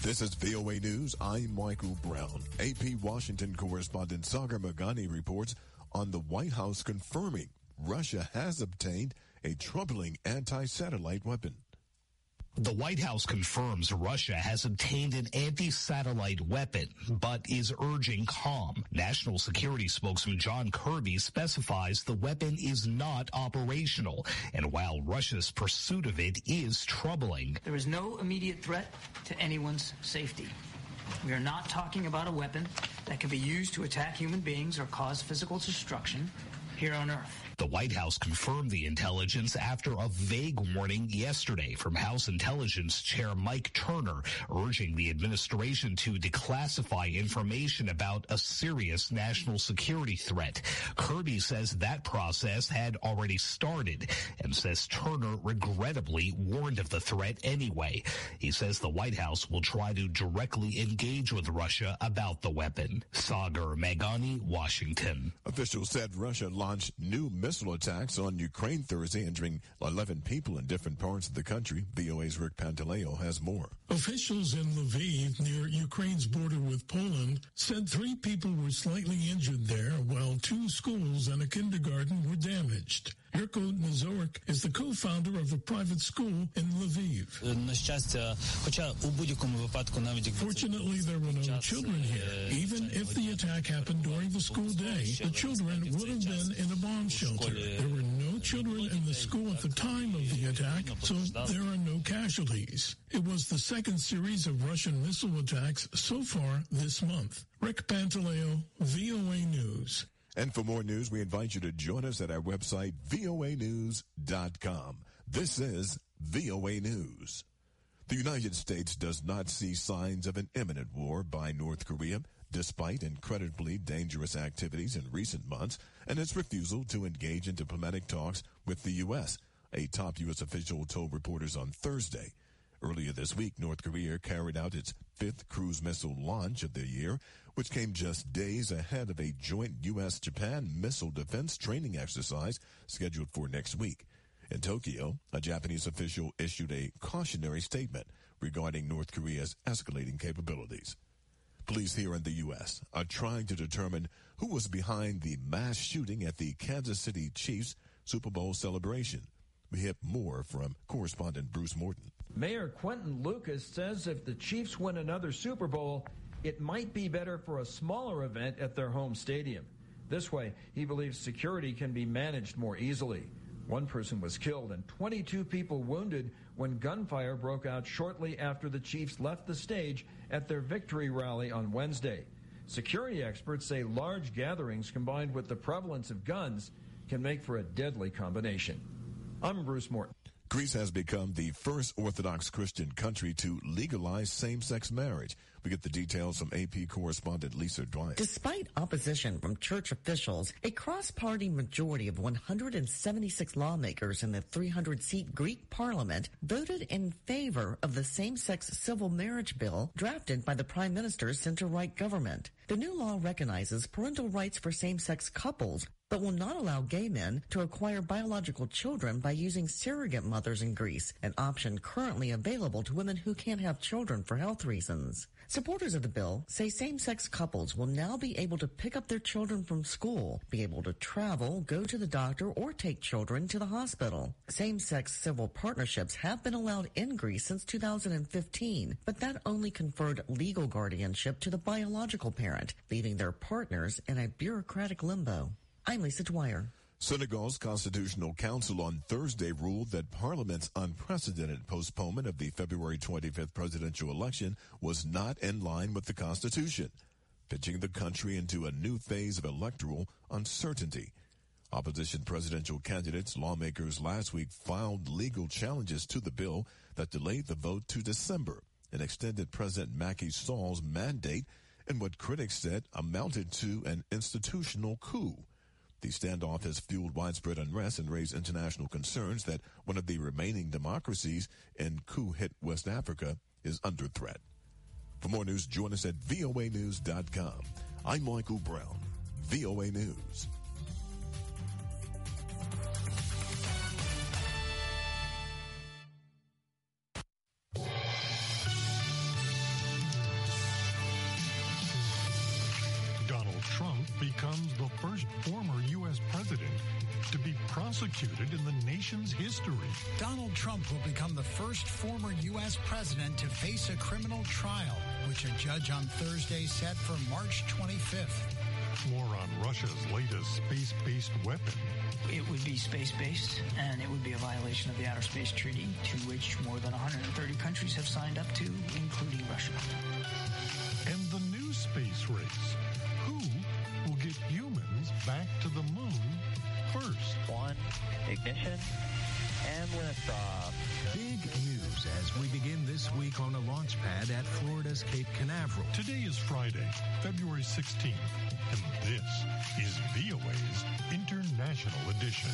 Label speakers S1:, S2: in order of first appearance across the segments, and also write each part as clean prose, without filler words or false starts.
S1: This is VOA News. I'm Michael Brown. AP Washington correspondent Sagar Meghani reports on the White House confirming Russia has obtained a troubling anti-satellite weapon.
S2: The White House confirms Russia has obtained an anti-satellite weapon, but is urging calm. National Security spokesman John Kirby specifies the weapon is not operational, and while Russia's pursuit of it is troubling.
S3: There is no immediate threat to anyone's safety. We are not talking about a weapon that can be used to attack human beings or cause physical destruction here on Earth.
S2: The White House confirmed the intelligence after a vague warning yesterday from House Intelligence Chair Mike Turner, urging the administration to declassify information about a serious national security threat. Kirby says that process had already started and says Turner regrettably warned of the threat anyway. He says the White House will try to directly engage with Russia about the weapon. Sagar Meghani, Washington.
S1: Officials said Russia launched new missile attacks on Ukraine Thursday, injuring 11 people in different parts of the country. VOA's Rick Pantaleo has more.
S4: Officials in Lviv, near Ukraine's border with Poland, said 3 people were slightly injured there, while 2 schools and a kindergarten were damaged. Yurko Nazork is the co-founder of a private school in Lviv. Fortunately, there were no children here. Even if the attack happened during the school day, the children would have been in a bomb shelter. There were no children in the school at the time of the attack, so there are no casualties. It was the second series of Russian missile attacks so far this month. Rick Pantaleo, VOA News.
S1: And for more news, we invite you to join us at our website, voanews.com. This is VOA News. The United States does not see signs of an imminent war by North Korea, despite incredibly dangerous activities in recent months and its refusal to engage in diplomatic talks with the U.S., a top U.S. official told reporters on Thursday. Earlier this week, North Korea carried out its 5th cruise missile launch of the year, which came just days ahead of a joint U.S.-Japan missile defense training exercise scheduled for next week. In Tokyo, a Japanese official issued a cautionary statement regarding North Korea's escalating capabilities. Police here in the U.S. are trying to determine who was behind the mass shooting at the Kansas City Chiefs Super Bowl celebration. We have more from correspondent Bruce Morton.
S5: Mayor Quentin Lucas says if the Chiefs win another Super Bowl, it might be better for a smaller event at their home stadium. This way, he believes security can be managed more easily. One person was killed and 22 people wounded when gunfire broke out shortly after the Chiefs left the stage at their victory rally on Wednesday. Security experts say large gatherings combined with the prevalence of guns can make for a deadly combination. I'm Bruce Morton.
S1: Greece has become the first Orthodox Christian country to legalize same-sex marriage. We get the details from AP correspondent Lisa Dwight.
S6: Despite opposition from church officials, a cross-party majority of 176 lawmakers in the 300-seat Greek parliament voted in favor of the same-sex civil marriage bill drafted by the Prime Minister's center-right government. The new law recognizes parental rights for same-sex couples, but will not allow gay men to acquire biological children by using surrogate mothers in Greece, an option currently available to women who can't have children for health reasons. Supporters of the bill say same-sex couples will now be able to pick up their children from school, be able to travel, go to the doctor, or take children to the hospital. Same-sex civil partnerships have been allowed in Greece since 2015, but that only conferred legal guardianship to the biological parent, leaving their partners in a bureaucratic limbo. I'm Lisa Dwyer.
S1: Senegal's Constitutional Council on Thursday ruled that Parliament's unprecedented postponement of the February 25th presidential election was not in line with the Constitution, pitching the country into a new phase of electoral uncertainty. Opposition presidential candidates, lawmakers last week filed legal challenges to the bill that delayed the vote to December and extended President Macky Sall's mandate in what critics said amounted to an institutional coup. The standoff has fueled widespread unrest and raised international concerns that one of the remaining democracies in coup-hit West Africa is under threat. For more news, join us at voanews.com. I'm Michael Brown, VOA News.
S7: Trump becomes the first former U.S. president to be prosecuted in the nation's history.
S8: Donald Trump will become the first former U.S. president to face a criminal trial, which a judge on Thursday set for March 25th.
S7: More on Russia's latest space-based weapon.
S3: It would be space-based, and it would be a violation of the Outer Space Treaty, to which more than 130 countries have signed up to, including Russia.
S7: And the new space race. Who will get humans back to the moon first?
S9: One, ignition, and liftoff.
S10: Big news as we begin this week on a launch pad at Florida's Cape Canaveral.
S7: Today is Friday, February 16th, and this is VOA's International Edition.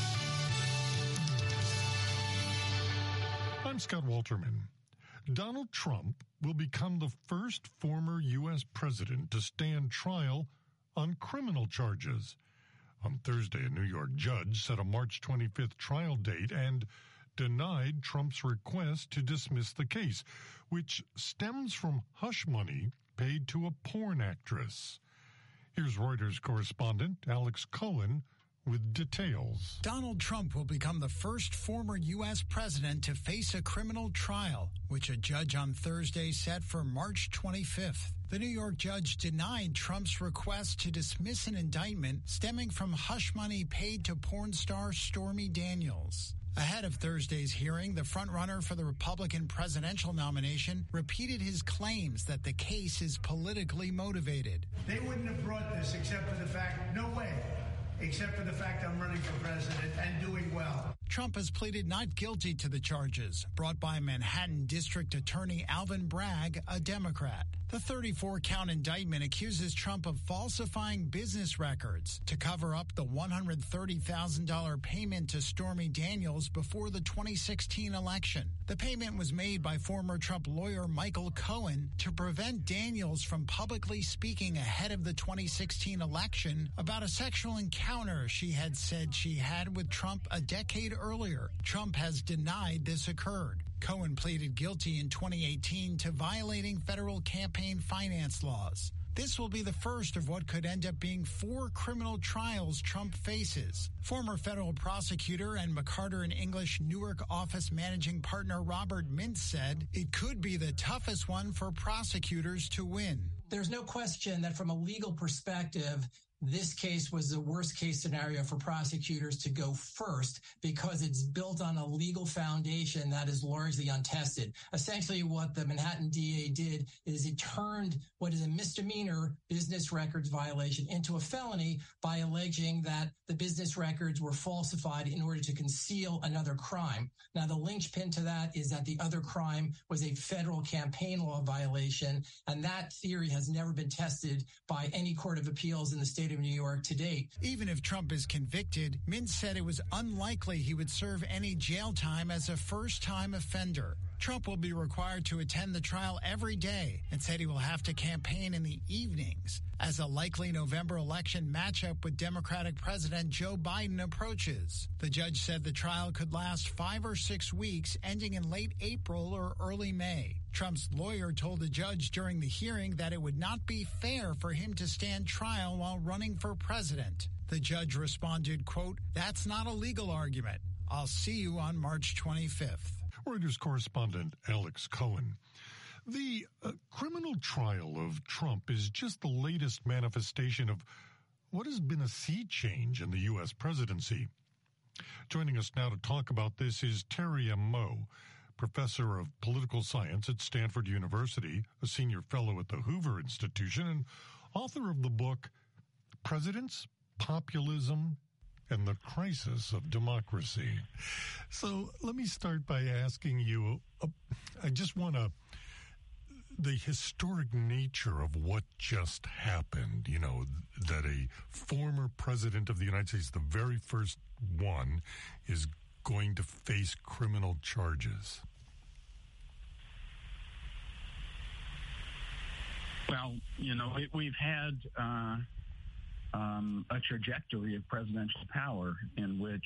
S7: I'm Scott Walterman. Donald Trump will become the first former U.S. president to stand trial on criminal charges. On Thursday, a New York judge set a March 25th trial date and denied Trump's request to dismiss the case, which stems from hush money paid to a porn actress. Here's Reuters correspondent Alex Cohen with details.
S8: Donald Trump will become the first former U.S. president to face a criminal trial, which a judge on Thursday set for March 25th. The New York judge denied Trump's request to dismiss an indictment stemming from hush money paid to porn star Stormy Daniels. Ahead of Thursday's hearing, the frontrunner for the Republican presidential nomination repeated his claims that the case is politically motivated.
S11: They wouldn't have brought this except for the fact, no way, except for the fact I'm running for president and doing well.
S8: Trump has pleaded not guilty to the charges brought by Manhattan District Attorney Alvin Bragg, a Democrat. The 34-count indictment accuses Trump of falsifying business records to cover up the $130,000 payment to Stormy Daniels before the 2016 election. The payment was made by former Trump lawyer Michael Cohen to prevent Daniels from publicly speaking ahead of the 2016 election about a sexual encounter she had said she had with Trump a decade earlier. Trump has denied this occurred. Cohen pleaded guilty in 2018 to violating federal campaign finance laws. This will be the first of what could end up being 4 criminal trials Trump faces. Former federal prosecutor and McCarter & English Newark office managing partner Robert Mintz said it could be the toughest one for prosecutors to win.
S12: There's no question that from a legal perspective, this case was the worst case scenario for prosecutors to go first because it's built on a legal foundation that is largely untested. Essentially, what the Manhattan DA did is he turned what is a misdemeanor business records violation into a felony by alleging that the business records were falsified in order to conceal another crime. Now, the linchpin to that is that the other crime was a federal campaign law violation, and that theory has never been tested by any court of appeals in the state of New York to date.
S8: Even if Trump is convicted, Mintz said it was unlikely he would serve any jail time as a first-time offender. Trump will be required to attend the trial every day and said he will have to campaign in the evenings as a likely November election matchup with Democratic President Joe Biden approaches. The judge said the trial could last 5 or 6 weeks, ending in late April or early May. Trump's lawyer told the judge during the hearing that it would not be fair for him to stand trial while running for president. The judge responded, quote, "That's not a legal argument. I'll see you on March 25th.
S7: Reuters correspondent Alex Cohen. The criminal trial of Trump is just the latest manifestation of what has been a sea change in the U.S. presidency. Joining us now to talk about this is Terry M. Moe, professor of political science at Stanford University, a senior fellow at the Hoover Institution, and author of the book Presidents, Populism, and the Crisis of Democracy. So let me start by asking you, I just want the historic nature of what just happened, you know, that a former president of the United States, the very first one, is going to face criminal charges.
S13: Well, you know, we've had a trajectory of presidential power in which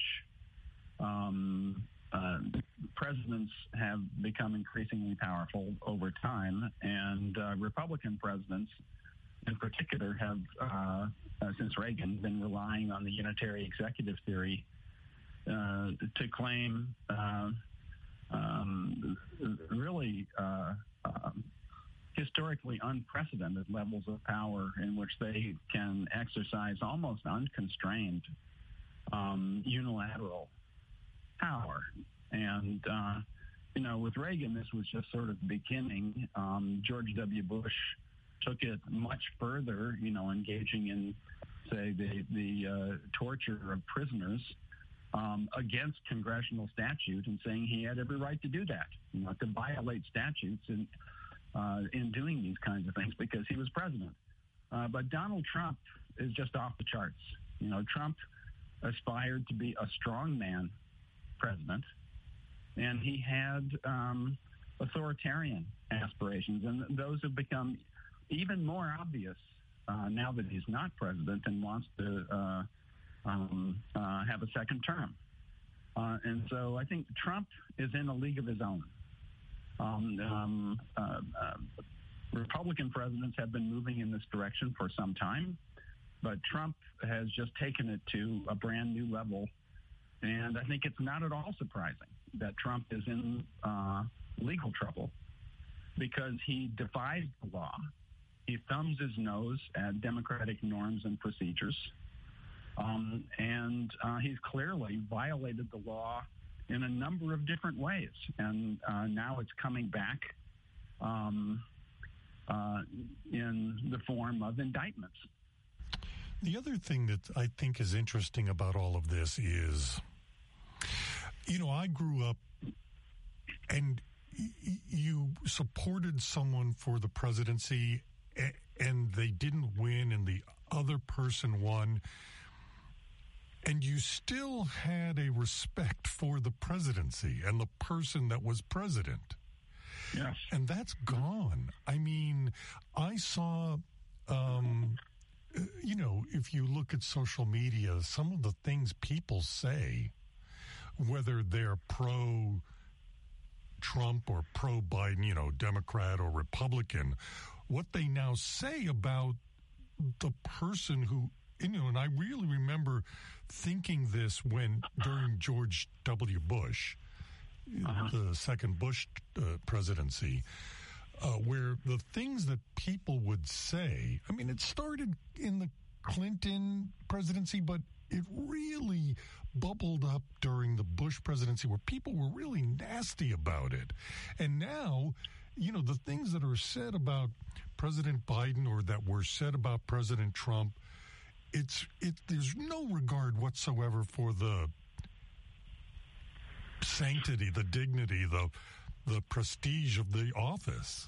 S13: presidents have become increasingly powerful over time, and Republican presidents in particular, have, since Reagan, been relying on the unitary executive theory to claim really historically unprecedented levels of power in which they can exercise almost unconstrained unilateral power. And, with Reagan, this was just sort of the beginning. George W. Bush took it much further, engaging in, say, the torture of prisoners against congressional statute and saying he had every right to do that, to violate statutes in doing these kinds of things because he was president. But Donald Trump is just off the charts. Trump aspired to be a strongman president, and he had authoritarian aspirations, and those have become even more obvious now that he's not president and wants to have a second term. And so I think Trump is in a league of his own. Republican presidents have been moving in this direction for some time, but Trump has just taken it to a brand new level. And I think it's not at all surprising that Trump is in legal trouble because he defies the law. He thumbs his nose at democratic norms and procedures. And he's clearly violated the law in a number of different ways. And now it's coming back in the form of indictments.
S7: The other thing that I think is interesting about all of this is, I grew up and you supported someone for the presidency and they didn't win and the other person won. And you still had a respect for the presidency and the person that was president.
S13: Yes.
S7: And that's gone. I mean, I saw, if you look at social media, some of the things people say, whether they're pro-Trump or pro-Biden, Democrat or Republican, what they now say about the person who, and I really remember thinking this during George W. Bush, the second Bush presidency, where the things that people would say, I mean, it started in the Clinton presidency, but it really bubbled up during the Bush presidency where people were really nasty about it. And now, the things that are said about President Biden or that were said about President Trump, there's no regard whatsoever for the sanctity, the dignity, the prestige of the office.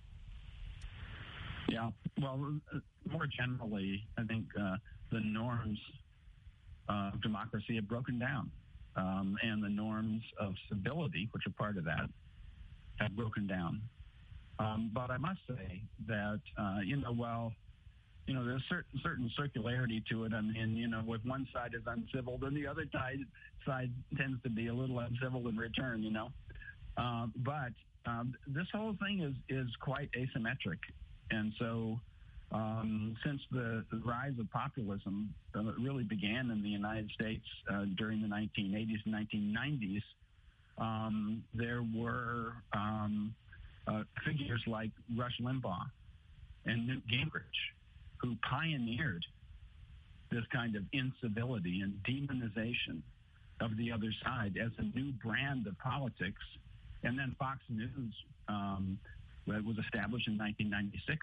S13: Yeah. Well, more generally, I think the norms of democracy have broken down, and the norms of civility, which are part of that, have broken down. But I must say that, there's certain circularity to it. I mean, with one side is uncivil, then the other side tends to be a little uncivil in return, But this whole thing is quite asymmetric. And so since the rise of populism really began in the United States during the 1980s and 1990s, there were figures like Rush Limbaugh and Newt Gingrich who pioneered this kind of incivility and demonization of the other side as a new brand of politics. And then Fox News was established in 1996.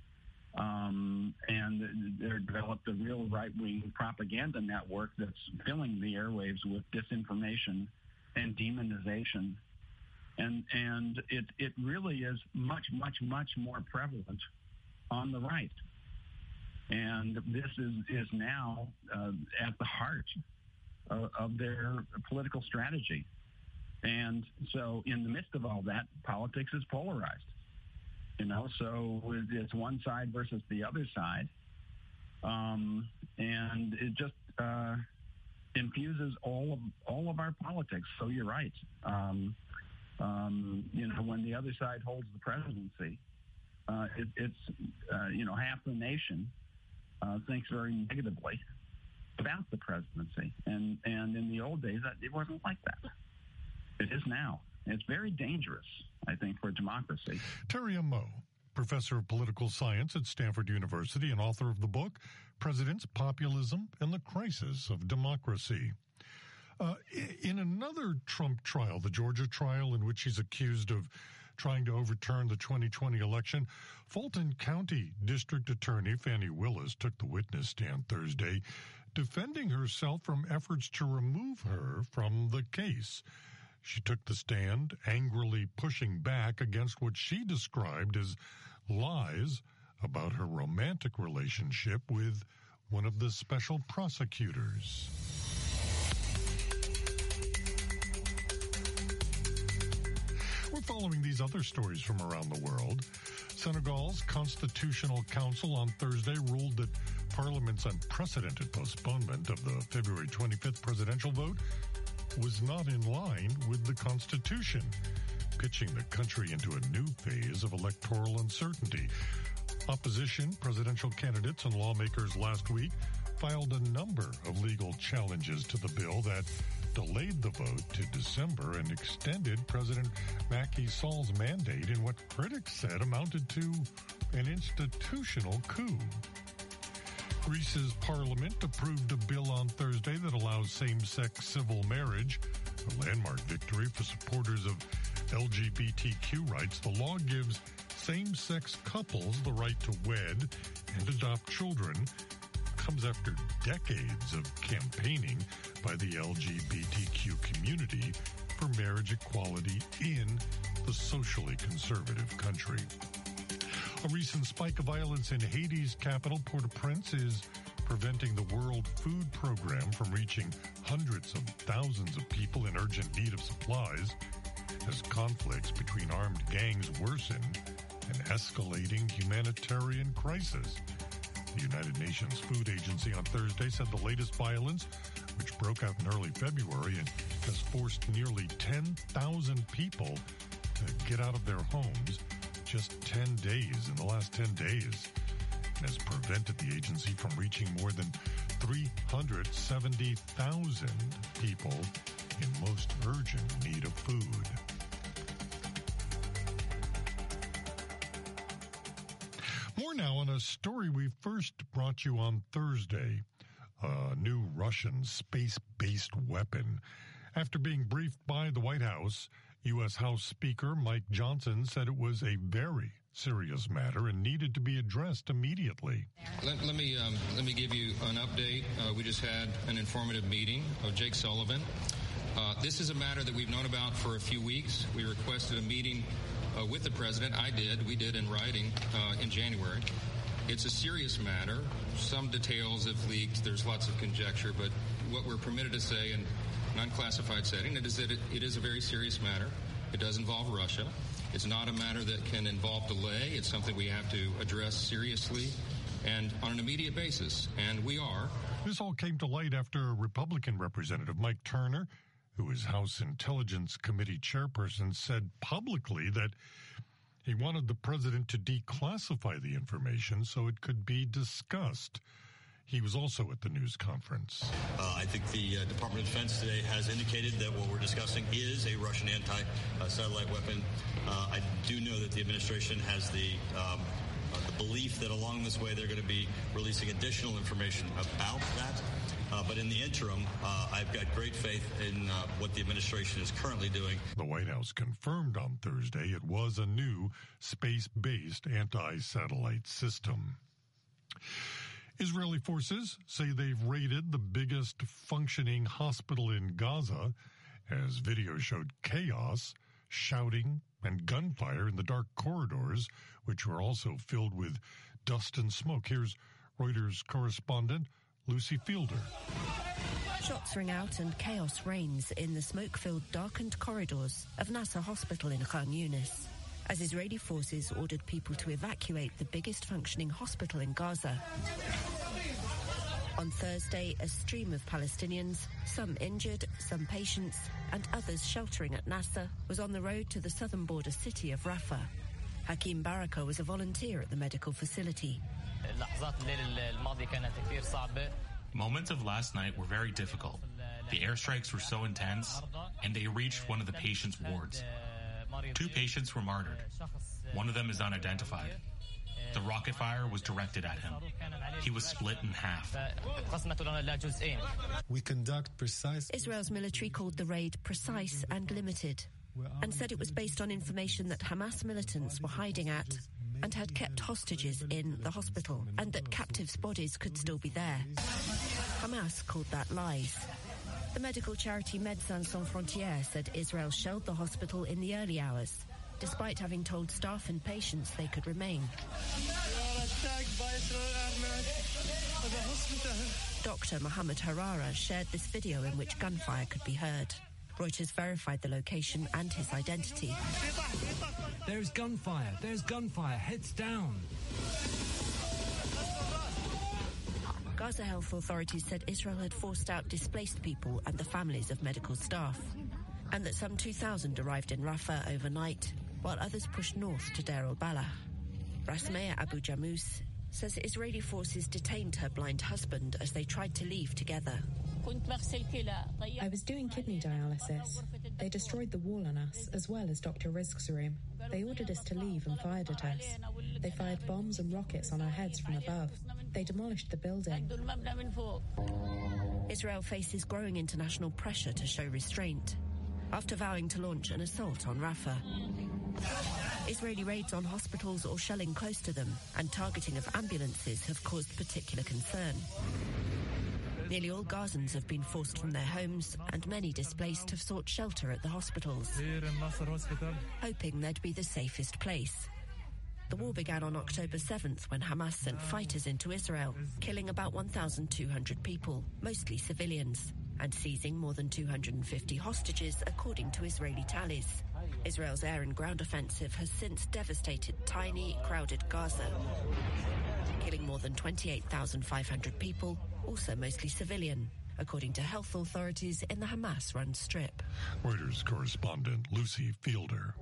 S13: And there developed a real right-wing propaganda network that's filling the airwaves with disinformation and demonization. And it really is much, much, much more prevalent on the right. And this is now at the heart of their political strategy. And so in the midst of all that, politics is polarized. So it's one side versus the other side. And it just infuses all of our politics. So you're right. When the other side holds the presidency, half the nation thinks very negatively about the presidency. And in the old days, it wasn't like that. It is now. It's very dangerous, I think, for democracy.
S7: Terry M. Moe, professor of political science at Stanford University and author of the book, Presidents, Populism, and the Crisis of Democracy. In another Trump trial, the Georgia trial, in which he's accused of trying to overturn the 2020 election, Fulton County District Attorney Fannie Willis took the witness stand Thursday, defending herself from efforts to remove her from the case. She took the stand, angrily pushing back against what she described as lies about her romantic relationship with one of the special prosecutors. We're following these other stories from around the world. Senegal's Constitutional Council on Thursday ruled that Parliament's unprecedented postponement of the February 25th presidential vote was not in line with the Constitution, pitching the country into a new phase of electoral uncertainty. Opposition presidential candidates and lawmakers last week filed a number of legal challenges to the bill that delayed the vote to December and extended President Macky Sall's mandate in what critics said amounted to an institutional coup. Greece's parliament approved a bill on Thursday that allows same-sex civil marriage, a landmark victory for supporters of LGBTQ rights. The law gives same-sex couples the right to wed and adopt children. Comes after decades of campaigning by the LGBTQ community for marriage equality in the socially conservative country. A recent spike of violence in Haiti's capital, Port-au-Prince, is preventing the World Food Program from reaching hundreds of thousands of people in urgent need of supplies as conflicts between armed gangs worsen an escalating humanitarian crisis. The United Nations Food Agency on Thursday said the latest violence, which broke out in early February and has forced nearly 10,000 people to get out of their homes just 10 days in the last 10 days, and has prevented the agency from reaching more than 370,000 people in most urgent need of food. More now on a story we first brought you on Thursday, a new Russian space-based weapon. After being briefed by the White House, U.S. House Speaker Mike Johnson said it was a very serious matter and needed to be addressed immediately.
S14: Let me give you an update. We just had an informative meeting of Jake Sullivan. This is a matter that we've known about for a few weeks. We requested a meeting with the president. We did in writing in January. It's a serious matter. Some details have leaked. There's lots of conjecture, but what we're permitted to say in non-classified setting is that it is a very serious matter. It does involve Russia. It's not a matter that can involve delay. It's something we have to address seriously and on an immediate basis, and we are.
S7: This all came to light after Republican Representative Mike Turner, who is House Intelligence Committee chairperson, said publicly that he wanted the president to declassify the information so it could be discussed. He was also at the news conference.
S15: I think the Department of Defense today has indicated that what we're discussing is a Russian anti-satellite weapon. I do know that the administration has the belief that along this way they're going to be releasing additional information about that. But in the interim, I've got great faith in what the administration is currently doing.
S7: The White House confirmed on Thursday it was a new space-based anti-satellite system. Israeli forces say they've raided the biggest functioning hospital in Gaza as video showed chaos, shouting, and gunfire in the dark corridors, which were also filled with dust and smoke. Here's Reuters correspondent Lucy Fielder.
S16: Shots ring out and chaos reigns in the smoke-filled, darkened corridors of Nasser Hospital in Khan Yunis, as Israeli forces ordered people to evacuate the biggest functioning hospital in Gaza. On Thursday, a stream of Palestinians, some injured, some patients, and others sheltering at Nasser, was on the road to the southern border city of Rafah. Hakim Baraka was a volunteer at the medical facility.
S17: Moments of last night were very difficult. The airstrikes were so intense, and they reached one of the patient's wards. 2 patients were martyred. One of them is unidentified. The rocket fire was directed at him. He was split in half.
S18: We conduct precise...
S16: Israel's military called the raid precise and limited, and said it was based on information that Hamas militants were hiding at and had kept hostages in the hospital, and that captives' bodies could still be there. Hamas called that lies. The medical charity Médecins Sans Frontières said Israel shelled the hospital in the early hours, despite having told staff and patients they could remain. Dr. Mohammed Harara shared this video in which gunfire could be heard. Reuters verified the location and his identity.
S19: There's gunfire, heads down.
S16: Gaza health authorities said Israel had forced out displaced people and the families of medical staff, and that some 2,000 arrived in Rafah overnight, while others pushed north to Deir al-Balah. Rasmea Abu Jamous says Israeli forces detained her blind husband as they tried to leave together.
S20: I was doing kidney dialysis. They destroyed the wall on us, as well as Dr. Rizk's room. They ordered us to leave and fired at us. They fired bombs and rockets on our heads from above. They demolished the building.
S16: Israel faces growing international pressure to show restraint after vowing to launch an assault on Rafah. Israeli raids on hospitals or shelling close to them and targeting of ambulances have caused particular concern. Nearly all Gazans have been forced from their homes, and many displaced have sought shelter at the hospitals, hoping they'd be the safest place. The war began on October 7th when Hamas sent fighters into Israel, killing about 1,200 people, mostly civilians, and seizing more than 250 hostages, according to Israeli tallies. Israel's air and ground offensive has since devastated tiny, crowded Gaza, killing more than 28,500 people, also mostly civilian, according to health authorities in the Hamas-run Strip.
S7: Reuters correspondent Lucy Fielder.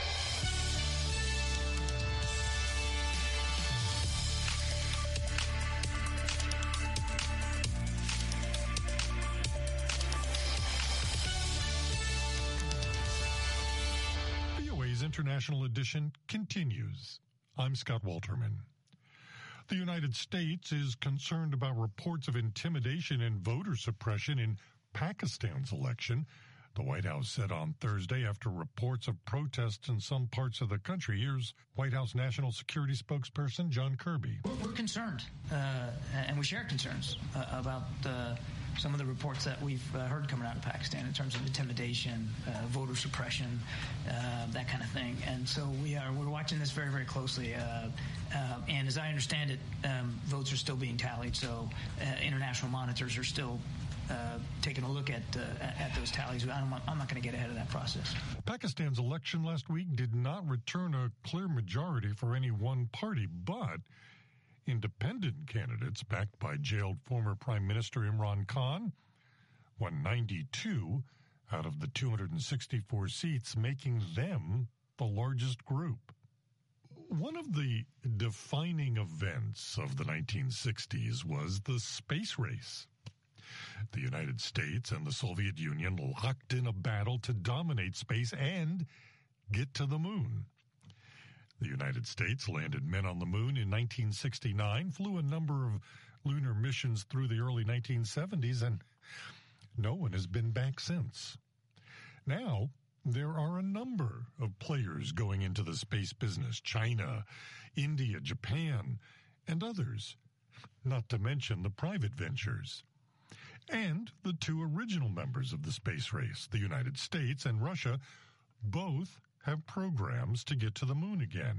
S7: VOA's International Edition continues. I'm Scott Walterman. The United States is concerned about reports of intimidation and voter suppression in Pakistan's election, the White House said on Thursday after reports of protests in some parts of the country. Here's White House National Security spokesperson John Kirby.
S3: We're concerned, and we share concerns about some of the reports that we've heard coming out of Pakistan in terms of intimidation, voter suppression, that kind of thing. And so we're watching this very, very closely. And as I understand it, votes are still being tallied. So international monitors are still taking a look at those tallies. I'm not going to get ahead of that process.
S7: Pakistan's election last week did not return a clear majority for any one party, but independent candidates backed by jailed former Prime Minister Imran Khan won 92 out of the 264 seats, making them the largest group. One of the defining events of the 1960s was the space race. The United States and the Soviet Union locked in a battle to dominate space and get to the moon. The United States landed men on the moon in 1969, flew a number of lunar missions through the early 1970s, and no one has been back since. Now, there are a number of players going into the space business: China, India, Japan, and others, not to mention the private ventures. And the two original members of the space race, the United States and Russia, both have programs to get to the moon again.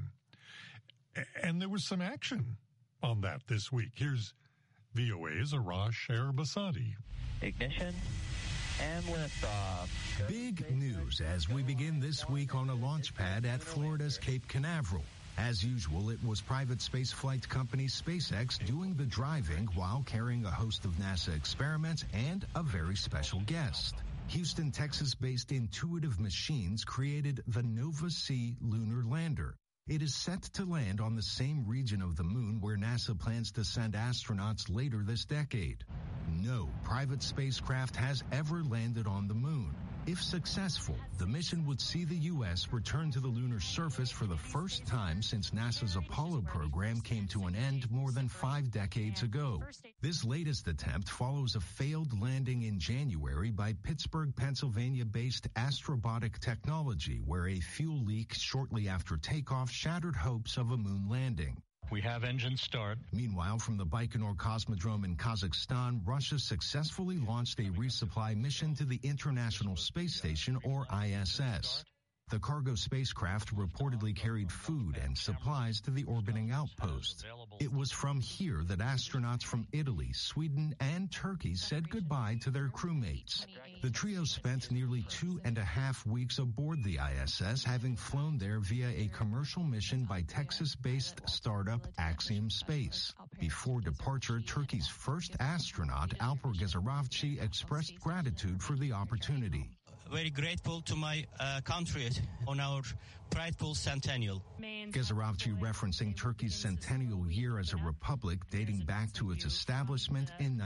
S7: And there was some action on that this week. Here's VOA's Arash Arabasadi.
S9: Ignition and liftoff.
S10: Big news as we begin this week on a launch pad at Florida's Cape Canaveral. As usual, it was private spaceflight company SpaceX doing the driving while carrying a host of NASA experiments and a very special guest. Houston, Texas-based Intuitive Machines created the Nova-C lunar lander. It is set to land on the same region of the moon where NASA plans to send astronauts later this decade. No private spacecraft has ever landed on the moon. If successful, the mission would see the U.S. return to the lunar surface for the first time since NASA's Apollo program came to an end more than 5 decades ago. This latest attempt follows a failed landing in January by Pittsburgh, Pennsylvania-based Astrobotic Technology, where a fuel leak shortly after takeoff shattered hopes of a moon landing.
S18: We have engine start.
S10: Meanwhile, from the Baikonur Cosmodrome in Kazakhstan, Russia successfully launched a resupply mission to the International Space Station, or ISS. The cargo spacecraft reportedly carried food and supplies to the orbiting outpost. It was from here that astronauts from Italy, Sweden, and Turkey said goodbye to their crewmates. The trio spent nearly 2.5 weeks aboard the ISS, having flown there via a commercial mission by Texas-based startup Axiom Space. Before departure, Turkey's first astronaut, Alper Gezerovci, expressed gratitude for the opportunity.
S21: Very grateful to my country on our prideful centennial.
S10: Gezerovci referencing Turkey's centennial year as a republic dating back to its establishment in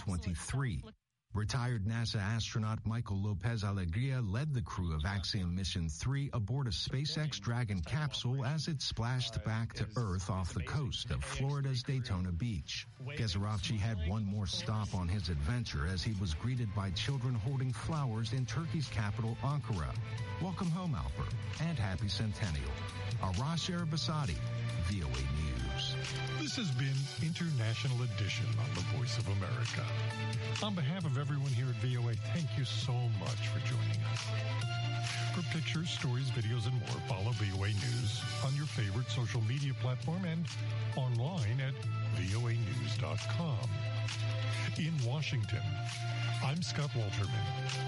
S10: 1923. Retired NASA astronaut Michael Lopez Alegria led the crew of Axiom Mission 3 aboard a SpaceX Dragon capsule as it splashed back to Earth off the coast of Florida's Daytona Beach. Gezerovci had one more stop on his adventure as he was greeted by children holding flowers in Turkey's capital, Ankara. Welcome home, Alper, and happy centennial. Arash Arabasadi, VOA News.
S7: This has been International Edition on the Voice of America. On behalf of everyone here at VOA, thank you so much for joining us. For pictures, stories, videos, and more, follow VOA News on your favorite social media platform and online at voanews.com. In Washington, I'm Scott Walterman.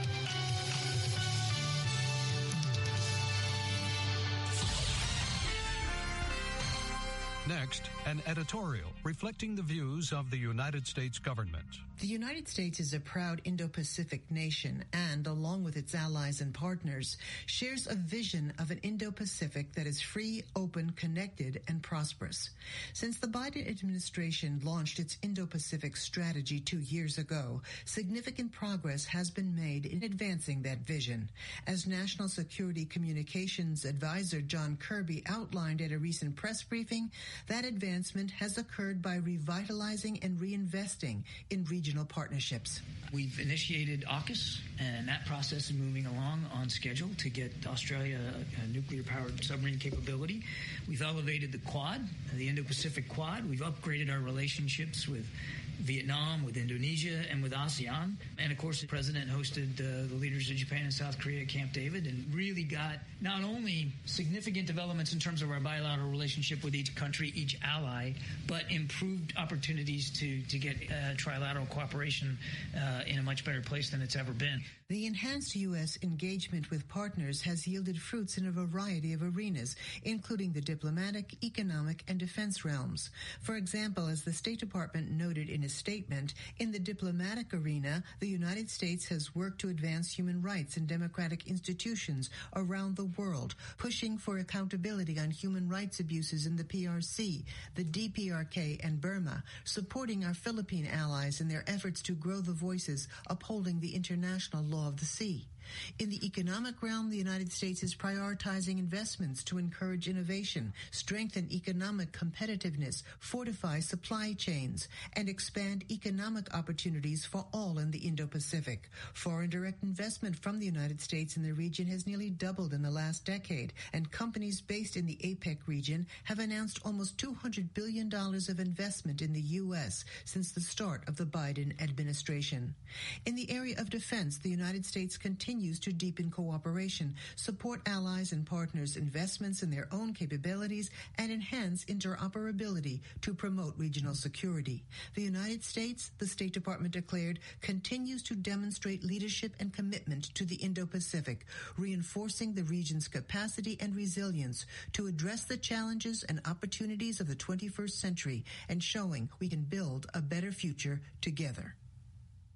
S22: Next, an editorial reflecting the views of the United States government.
S23: The United States is a proud Indo-Pacific nation and, along with its allies and partners, shares a vision of an Indo-Pacific that is free, open, connected, and prosperous. Since the Biden administration launched its Indo-Pacific strategy 2 years ago, significant progress has been made in advancing that vision. As National Security Communications Advisor John Kirby outlined at a recent press briefing, that advancement has occurred by revitalizing and reinvesting in regional partnerships.
S3: We've initiated AUKUS, and that process is moving along on schedule to get Australia a nuclear-powered submarine capability. We've elevated the Quad, the Indo-Pacific Quad. We've upgraded our relationships with Vietnam, with Indonesia, and with ASEAN. And, of course, the president hosted the leaders of Japan and South Korea at Camp David and really got not only significant developments in terms of our bilateral relationship with each country, each ally, but improved opportunities to get trilateral cooperation in a much better place than it's ever been.
S23: The enhanced U.S. engagement with partners has yielded fruits in a variety of arenas, including the diplomatic, economic, and defense realms. For example, as the State Department noted in a statement, in the diplomatic arena, the United States has worked to advance human rights and democratic institutions around the world, pushing for accountability on human rights abuses in the PRC, the DPRK, and Burma, supporting our Philippine allies in their efforts to grow the voices upholding the international law of the sea. In the economic realm, the United States is prioritizing investments to encourage innovation, strengthen economic competitiveness, fortify supply chains, and expand economic opportunities for all in the Indo-Pacific. Foreign direct investment from the United States in the region has nearly doubled in the last decade, and companies based in the APEC region have announced almost $200 billion of investment in the U.S. since the start of the Biden administration. In the area of defense, the United States continues to deepen cooperation, support allies and partners' investments in their own capabilities, and enhance interoperability to promote regional security. The United States, the State Department declared, continues to demonstrate leadership and commitment to the Indo-Pacific, reinforcing the region's capacity and resilience to address the challenges and opportunities of the 21st century and showing we can build a better future together.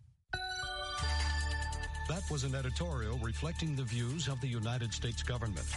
S22: That was an editorial reflecting the views of the United States government.